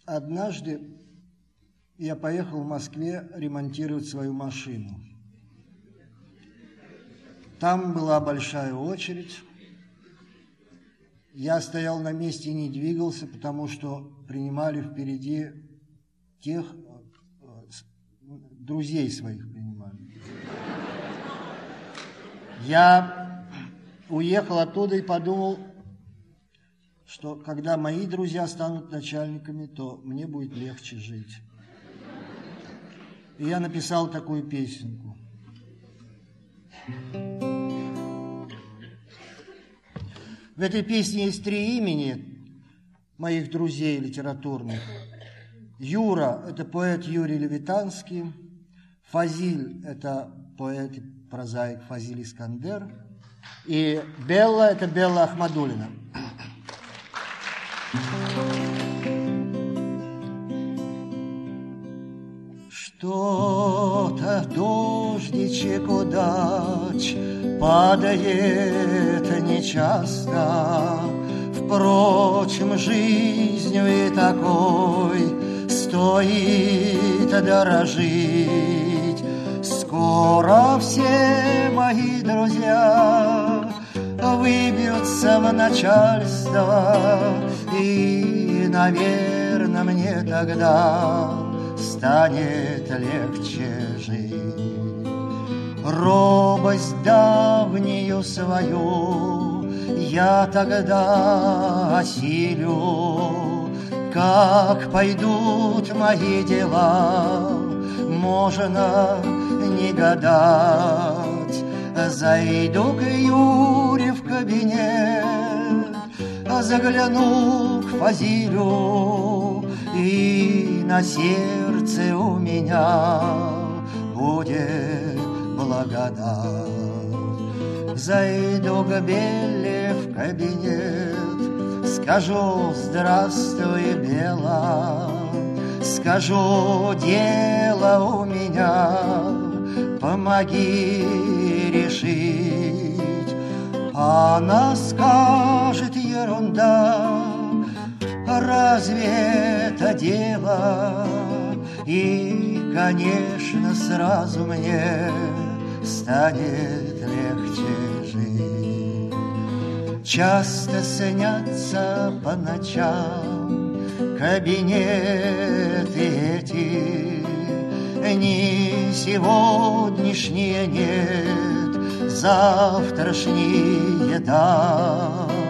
Однажды я поехал в Москве ремонтировать свою машину. Там была большая очередь. Я стоял на месте и не двигался, потому что принимали впереди тех, друзей своих принимали. Я уехал оттуда и подумал, что когда мои друзья станут начальниками, то мне будет легче жить. И я написал такую песенку. В этой песне есть 3 имени моих друзей литературных. Юра – это поэт Юрий Левитанский, Фазиль – это поэт и прозаик Фазиль Искандер, и Белла – это Белла Ахмадуллина. Что-то дождичек удач падает нечасто, впрочем, жизнью и такой стоит дорожить. Скоро все мои друзья выбьются в начальство, и, наверное, мне тогда станет легче жить. Робость давнюю свою я тогда осилю. Как пойдут мои дела, можно не гадать. Зайду к Юре в кабинет, загляну к Фазилю, и на сердце у меня будет благодать. Зайду к Белле в кабинет, скажу: здравствуй, Белла, скажу: дело у меня, помоги решить. Она скажет: ерунда, разве это дело? И, конечно, сразу мне станет легче жить. Часто снятся по ночам кабинеты эти, не сегодняшние, нет, завтрашние, да.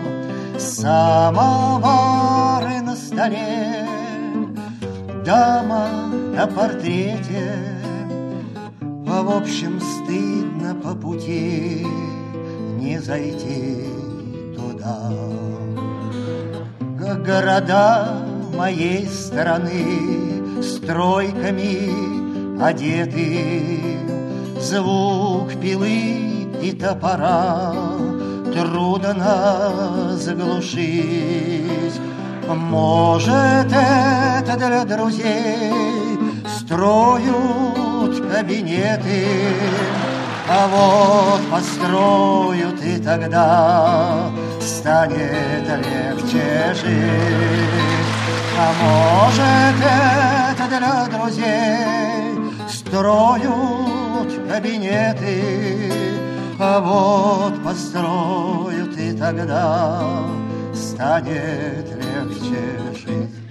Самовары на столе, дама на портрете, а в общем стыдно по пути не зайти туда. Города моей страны стройками одеты, звук пилы и топора трудно заглушить. Может, это для друзей строят кабинеты, а вот построят, и тогда станет легче жить. А может, это для друзей строят кабинеты, а вот построят, и тогда станет легче жить.